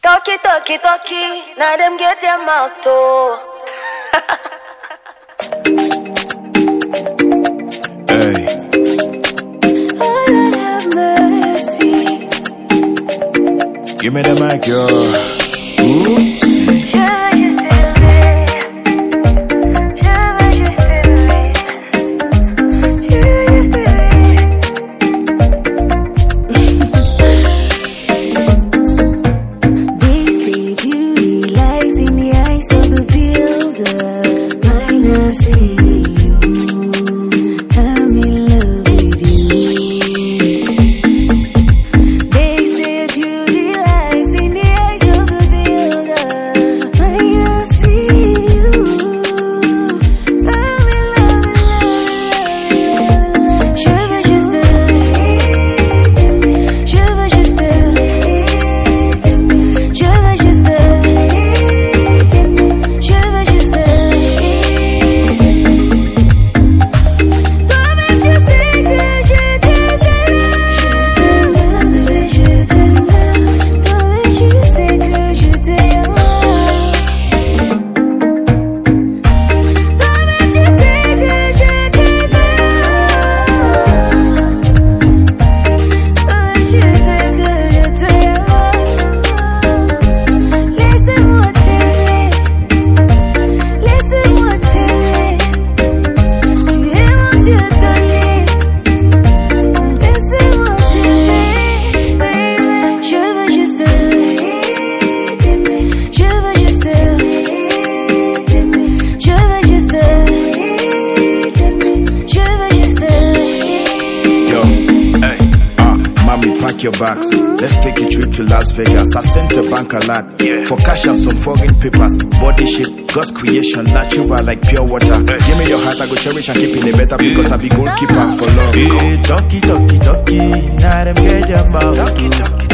Talkie, talkie, talkie, now them get their mouth too. Hey. Oh, Lord have mercy. Give me the mic, yo. Ooh. Your bags. Let's take a trip to Las Vegas. I sent a bank a lot for cash and some foreign papers. Body shape, God's creation, natural like pure water. Give me your heart, I go cherish and keep it better because I be goalkeeper for love. Talkie, talkie, talkie, now them get their mouth.